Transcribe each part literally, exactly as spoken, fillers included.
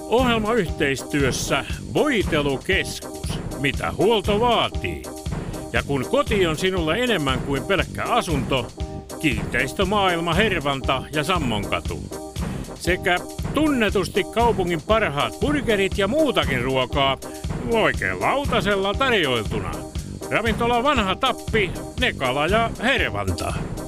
Ohjelmayhteistyössä Voitelukeskus, mitä huolto vaatii. Ja kun koti on sinulle enemmän kuin pelkkä asunto, Kiinteistömaailma Hervanta ja Sammonkatu. Sekä tunnetusti kaupungin parhaat burgerit ja muutakin ruokaa oikein lautasella tarjoiltuna. Ravintola Vanha Tappi, Nekala ja Hervanta.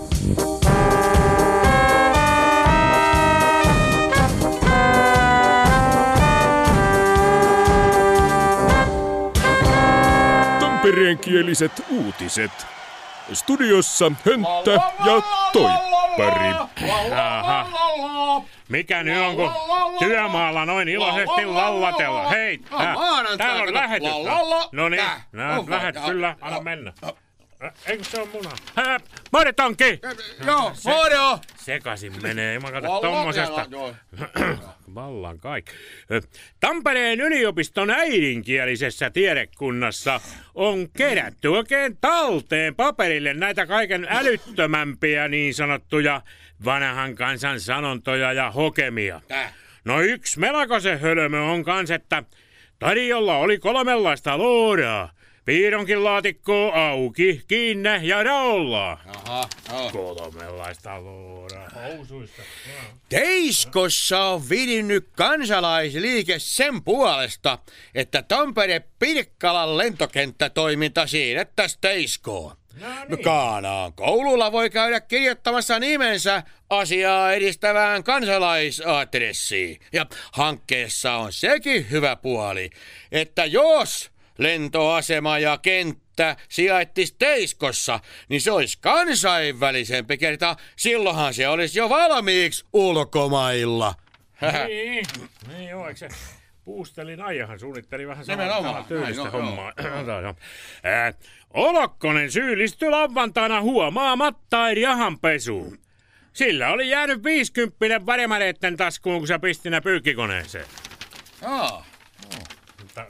Tampereenkieliset uutiset. Studiossa Hönttä ja Toippari. Aha. Mikä nyt on, kun työmaalla noin iloisesti lallatella? Hei, tää, täällä on lähetys. No niin, nää lähet kyllä, anna mennä. Eikö se on muna? Hää, Moritonki! Joo, moro! Sekasin menee, mä katso tommosesta. Vallan kaikki. Tampereen yliopiston äidinkielisessä tiedekunnassa on kerätty oikein talteen paperille näitä kaiken älyttömämpiä niin sanottuja vanhan kansan sanontoja ja hokemia. No yksi melkoisen hölmö on kans, että tarjolla oli kolmenlaista luuraa. Piironkin laatikko auki, kiinne ja raolla. Aha, oh. Kolmenlaista luuraa. Housuista. Teiskossa on virinnyt kansalaisliike sen puolesta, että Tampere-Pirkkalan lentokenttätoiminta siirrettäisiin Teiskoon. No niin. Kaanaan koululla voi käydä kirjoittamassa nimensä asiaa edistävään kansalaisadressiin. Ja hankkeessa on sekin hyvä puoli, että jos lentoasema ja kenttä sijaittis Teiskossa, niin se olisi kansainvälisempi kerta. Silloinhan se olisi jo valmiiksi ulkomailla. Niin, niin joo, eikö se puustelin aijahan suunnitteli vähän samaa tyylistä no, hommaa. No. Äh, Olokkonen syyllistyi lauantaina huomaamattain rahanpesuun. Sillä oli jäänyt viisikymppinen varemareitten taskuun, kun se pisti ne pyykkikoneeseen. Joo. Mutta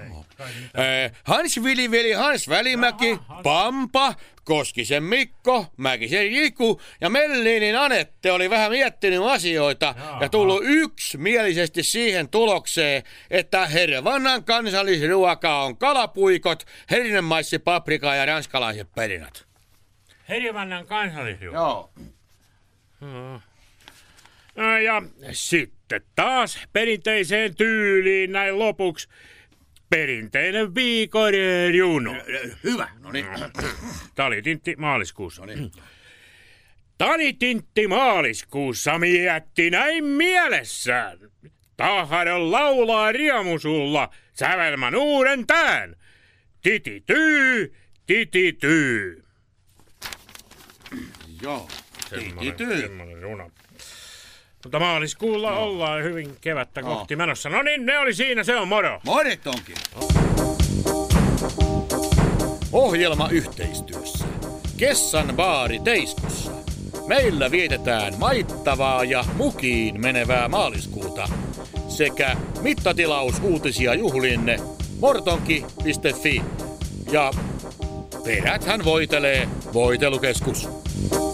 Hans Vili-veli Hans Välimäki, Pampa, Koskisen Mikko, Mäkisen Jiku ja Mellinin Anette oli vähän miettinyt asioita ja tullut yksimielisesti siihen tulokseen, että Hervannan kansallisruoka on kalapuikot, hernemaissi, paprika ja ranskalaiset perinät. Hervannan kansallisruoka? Joo. No, ja sitten taas perinteiseen tyyliin näin lopuksi. Perinteinen viikon juno. Hyvä, no niin. Talitintti maaliskuussa. No niin. Talitintti maaliskuussa mietti näin mielessään. Tahdon laulaa riemusulla sävelmän uuden tään. Titityy, titityy. Joo, semmoinen, semmoinen juno. Mutta maaliskuulla no. ollaan hyvin kevättä no. kohti menossa. No niin, ne oli siinä, se on moro. Moret onkin. Ohjelma yhteistyössä. Kessan baari Teiskossa. Meillä vietetään maittavaa ja mukiin menevää maaliskuuta. Sekä mittatilaus-uutisia juhlinne mortonki piste fi. Ja peräthän voitelee Voitelukeskus.